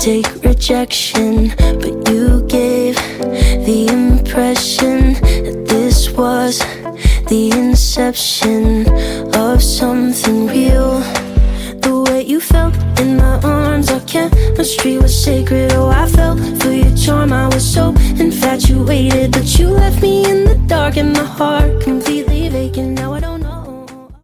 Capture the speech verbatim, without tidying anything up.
take rejection, but you gave the impression that this was the inception of something real. The way you felt in my arms, our chemistry was sacred. Oh, I fell for your charm, I was so infatuated, but you left me in the dark and my heart completely